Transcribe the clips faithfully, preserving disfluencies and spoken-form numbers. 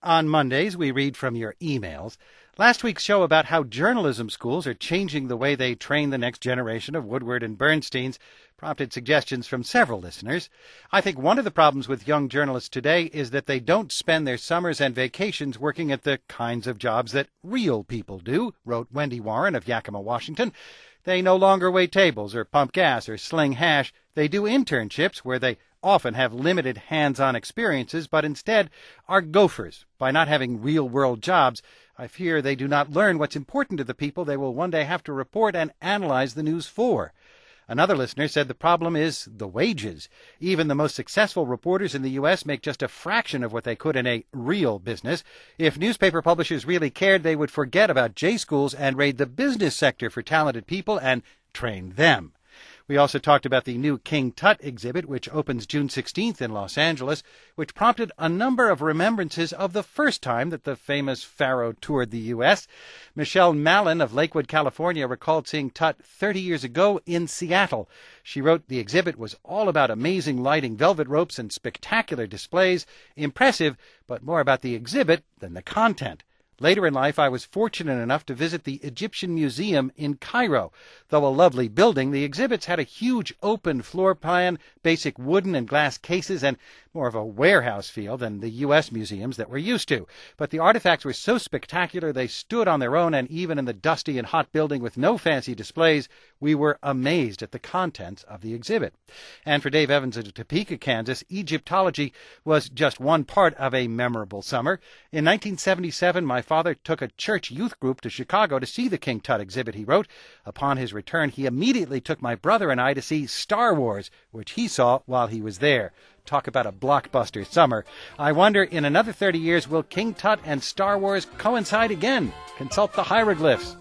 On Mondays, we read from your emails. Last week's show about how journalism schools are changing the way they train the next generation of Woodward and Bernsteins prompted suggestions from several listeners. I think one of the problems with young journalists today is that they don't spend their summers and vacations working at the kinds of jobs that real people do, wrote Wendy Warren of Yakima, Washington. They no longer wait tables or pump gas or sling hash. They do internships where they often have limited hands-on experiences, but instead are gophers. By not having real-world jobs, I fear they do not learn what's important to the people they will one day have to report and analyze the news for. Another listener said the problem is the wages. Even the most successful reporters in the U S make just a fraction of what they could in a real business. If newspaper publishers really cared, they would forget about J schools and raid the business sector for talented people and train them. We also talked about the new King Tut exhibit, which opens June sixteenth in Los Angeles, which prompted a number of remembrances of the first time that the famous pharaoh toured the U S. Michelle Mallon of Lakewood, California, recalled seeing Tut thirty years ago in Seattle. She wrote the exhibit was all about amazing lighting, velvet ropes, and spectacular displays. Impressive, but more about the exhibit than the content. Later in life, I was fortunate enough to visit the Egyptian Museum in Cairo. Though a lovely building, the exhibits had a huge open floor plan, basic wooden and glass cases, and more of a warehouse feel than the U S museums that we're used to. But the artifacts were so spectacular they stood on their own, and even in the dusty and hot building with no fancy displays, we were amazed at the contents of the exhibit. And for Dave Evans of Topeka, Kansas, Egyptology was just one part of a memorable summer. In nineteen seventy-seven, my father took a church youth group to Chicago to see the King Tut exhibit, he wrote. Upon his return, he immediately took my brother and I to see Star Wars, which he saw while he was there. Talk about a blockbuster summer. I wonder, in another thirty years, will King Tut and Star Wars coincide again? Consult the hieroglyphs.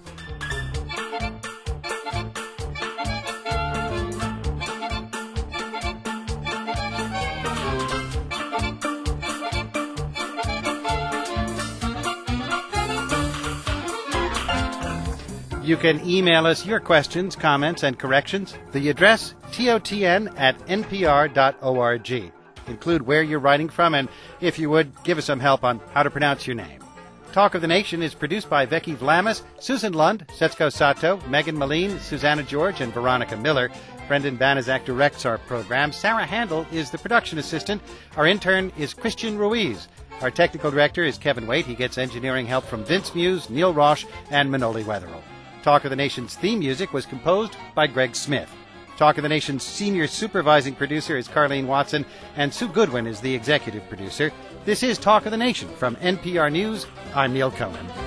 You can email us your questions, comments, and corrections. The address, T O T N at N P R dot org. Include where you're writing from, and if you would, give us some help on how to pronounce your name. Talk of the Nation is produced by Becky Vlamis, Susan Lund, Setsuko Sato, Megan Moline, Susanna George, and Veronica Miller. Brendan Banaszak directs our program. Sarah Handel is the production assistant. Our intern is Christian Ruiz. Our technical director is Kevin Waite. He gets engineering help from Vince Muse, Neil Roche, and Manoli Wetherill. Talk of the Nation's theme music was composed by Greg Smith. Talk of the Nation's senior supervising producer is Carlene Watson, and Sue Goodwin is the executive producer. This is Talk of the Nation from N P R News. I'm Neil Conan.